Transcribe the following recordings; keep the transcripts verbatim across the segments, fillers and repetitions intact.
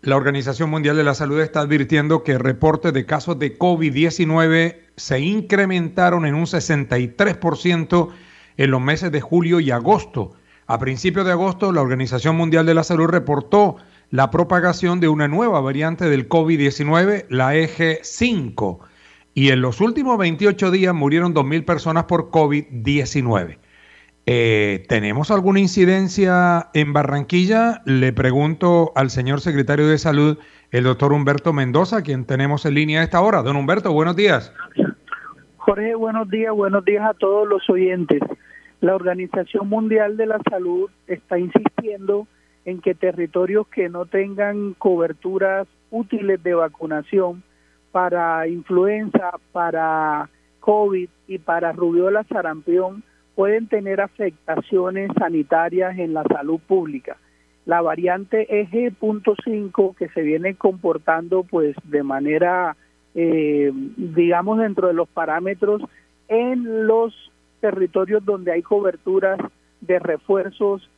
La Organización Mundial de la Salud está advirtiendo que reportes de casos de COVID diecinueve se incrementaron en un sesenta y tres por ciento en los meses de julio y agosto. A principios de agosto, la Organización Mundial de la Salud reportó la propagación de una nueva variante del COVID diecinueve, la E G cinco, y en los últimos veintiocho días murieron dos mil personas por COVID diecinueve. Eh, ¿Tenemos alguna incidencia en Barranquilla? Le pregunto al señor secretario de Salud, el doctor Humberto Mendoza, quien tenemos en línea a esta hora. Don Humberto, buenos días. Jorge, buenos días, buenos días a todos los oyentes. La Organización Mundial de la Salud está insistiendo en que territorios que no tengan coberturas útiles de vacunación para influenza, para COVID y para rubiola, sarampión, pueden tener afectaciones sanitarias en la salud pública. La variante E G punto cinco, que se viene comportando pues de manera, eh, digamos, dentro de los parámetros en los territorios donde hay coberturas de refuerzos,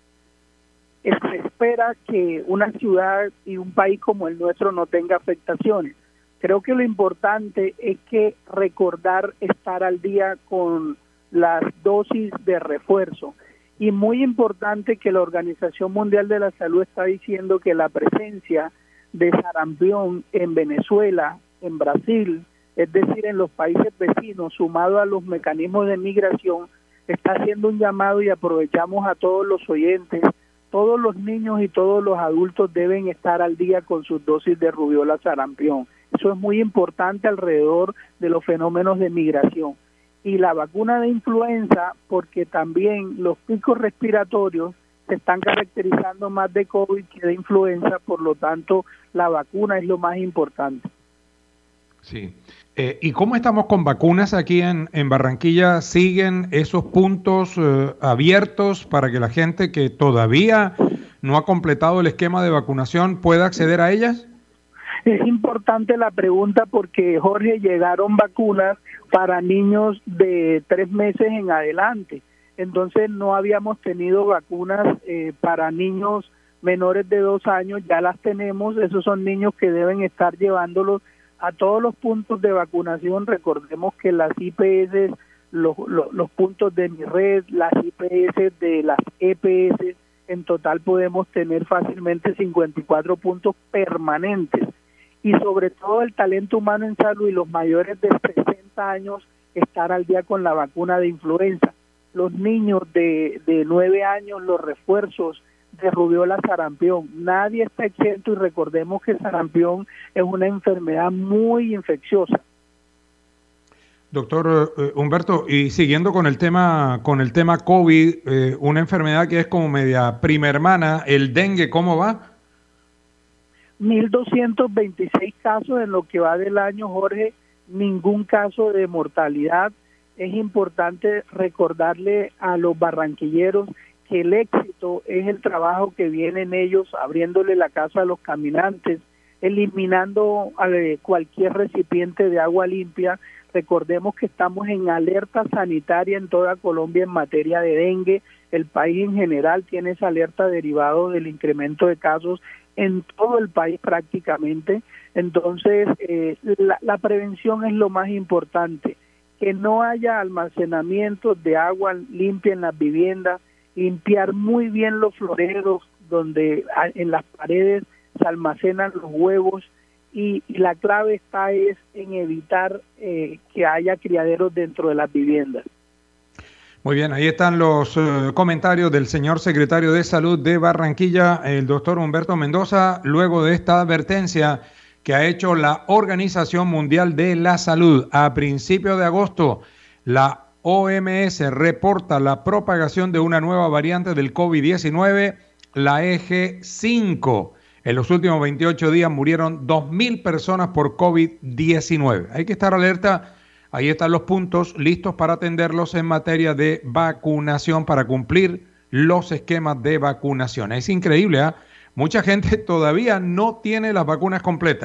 se espera que una ciudad y un país como el nuestro no tenga afectaciones. Creo que lo importante es que recordar estar al día con las dosis de refuerzo, y muy importante que la Organización Mundial de la Salud está diciendo que la presencia de sarampión en Venezuela, en Brasil, es decir, en los países vecinos, sumado a los mecanismos de migración, está haciendo un llamado, y aprovechamos a todos los oyentes. Todos los niños y todos los adultos deben estar al día con sus dosis de rubiola, sarampión. Eso es muy importante alrededor de los fenómenos de migración. Y la vacuna de influenza, porque también los picos respiratorios se están caracterizando más de COVID que de influenza, por lo tanto la vacuna es lo más importante. Sí. Eh, ¿Y cómo estamos con vacunas aquí en, en Barranquilla? ¿Siguen esos puntos eh, abiertos para que la gente que todavía no ha completado el esquema de vacunación pueda acceder a ellas? Es importante la pregunta porque, Jorge, llegaron vacunas para niños de tres meses en adelante. Entonces no habíamos tenido vacunas eh, para niños menores de dos años, ya las tenemos. Esos son niños que deben estar llevándolos a todos los puntos de vacunación. Recordemos que las I P S, los, los, los puntos de Mi Red, las I P S de las E P S, en total podemos tener fácilmente cincuenta y cuatro puntos permanentes. Y sobre todo el talento humano en salud y los mayores de sesenta años estar al día con la vacuna de influenza. Los niños de, de nueve años, los refuerzos de rubiola, sarampión. Nadie está exento, y recordemos que sarampión es una enfermedad muy infecciosa. Doctor eh, Humberto, y siguiendo con el tema con el tema COVID, eh, una enfermedad que es como media prima hermana, el dengue, ¿cómo va? mil doscientos veintiséis casos en lo que va del año, Jorge, ningún caso de mortalidad. Es importante recordarle a los barranquilleros que el éxito es el trabajo que vienen ellos abriéndole la casa a los caminantes, eliminando cualquier recipiente de agua limpia. Recordemos que estamos en alerta sanitaria en toda Colombia en materia de dengue. El país en general tiene esa alerta derivado del incremento de casos en todo el país prácticamente. Entonces, eh, la, la prevención es lo más importante, que no haya almacenamiento de agua limpia en las viviendas, limpiar muy bien los floreros donde en las paredes se almacenan los huevos, y, y la clave está es en evitar eh, que haya criaderos dentro de las viviendas. Muy bien, ahí están los uh, comentarios del señor secretario de Salud de Barranquilla, el doctor Humberto Mendoza, luego de esta advertencia que ha hecho la Organización Mundial de la Salud. A principios de agosto, la O M S reporta la propagación de una nueva variante del COVID diecinueve, la E G cinco. En los últimos veintiocho días murieron dos mil personas por COVID diecinueve. Hay que estar alerta. Ahí están los puntos listos para atenderlos en materia de vacunación, para cumplir los esquemas de vacunación. Es increíble, ¿eh? Mucha gente todavía no tiene las vacunas completas.